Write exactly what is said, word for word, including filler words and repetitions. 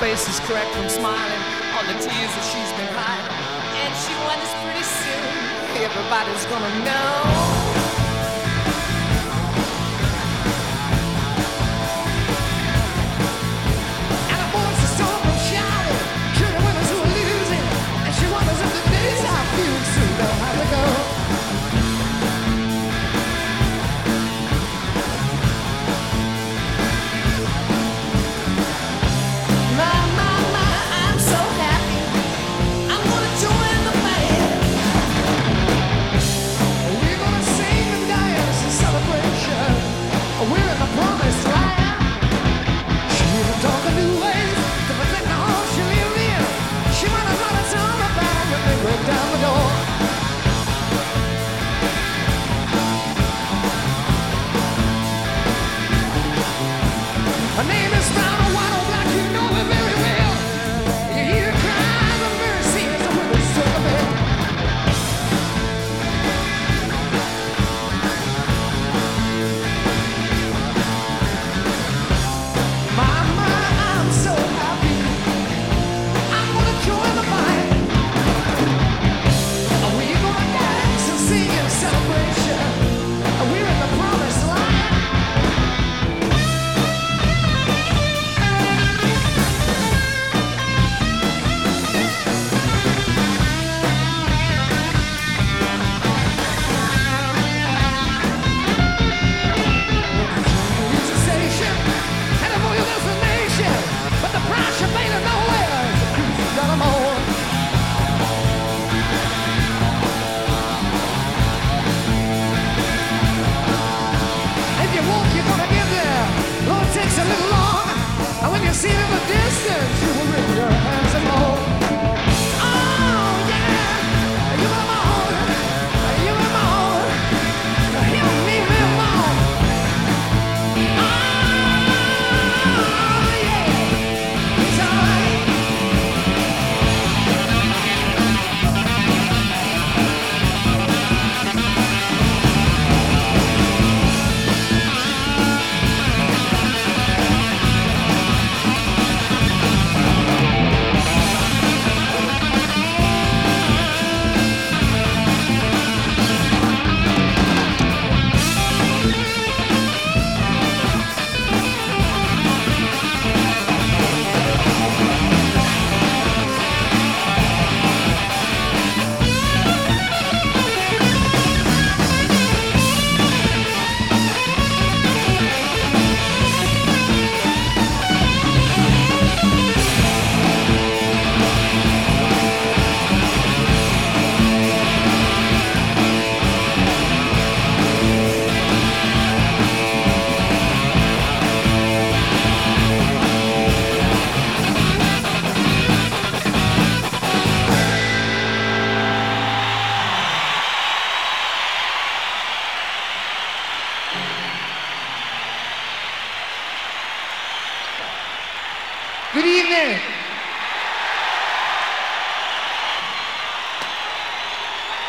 face is correct from smiling, all the tears that she's been hiding. And she wonders pretty soon, everybody's gonna know. Her name is brown or white or black, you know it very well. You hear cries of mercy as the women sing a bell. Mama, I'm so happy. I'm gonna join the fight. We're gonna dance and sing in celebration. We're in the promised land. See in the distance, you will rip your hands and hold. Oh yeah, you are my own, you are my own. Help me live on. Oh yeah, it's alright. Good evening.